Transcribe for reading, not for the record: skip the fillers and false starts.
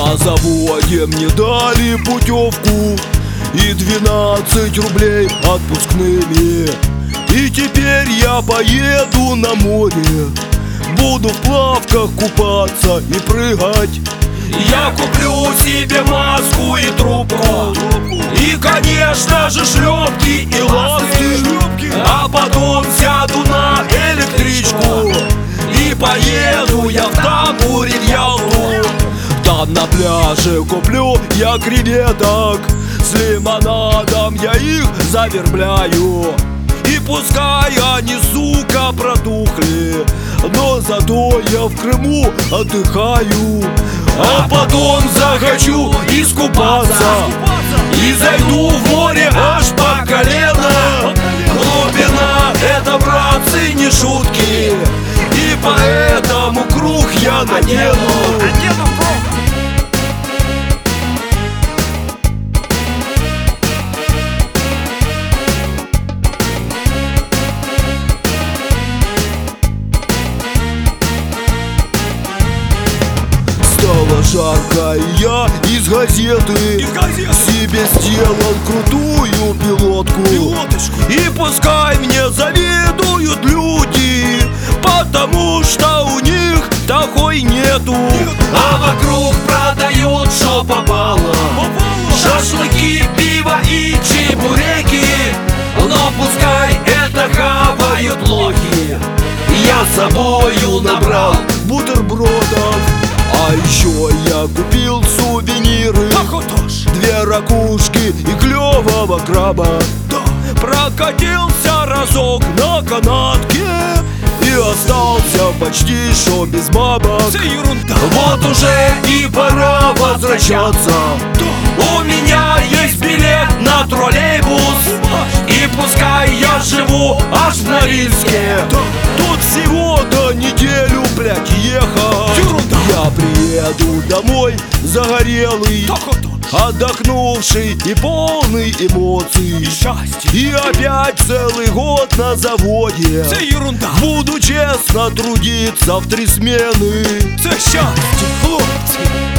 На заводе мне дали путевку и 12 рублей отпускными. И теперь я поеду на море, буду в плавках купаться и прыгать. Я куплю себе маску и трубку, и, конечно же, шлепки и ласты. А потом сяду на электричку и поеду я в Тамбур и в Ялту. Там на пляже куплю я креветок, с лимонадом я их завербляю. И пускай они, сука, протухли, но зато я в Крыму отдыхаю. А потом захочу искупаться и зайду в море аж по колено. Глубина — это, братцы, не шутки, и поэтому круг я надену. Стало жарко, и я из газеты себе сделал крутую пилотку. И пускай мне завидуют люди, потому что у них такой нету. А вокруг продают, что попало: шашлыки, пиво и чебуреки. Но пускай это хавают лохи, я с собою набрал бутербродов. А еще я купил сувениры: 2 ракушки и клевого краба. Прокатился разок на канатке и остался почти что без бабок. Вот уже и пора возвращаться. У меня есть билет на троллейбус, и пускай я живу аж в Норильске. Тут всего-то неделю, блядь, ехать. Я приеду домой загорелый, отдохнувший и полный эмоций. И опять целый год на заводе буду честно трудиться в 3 смены. Це щастя, хлопці!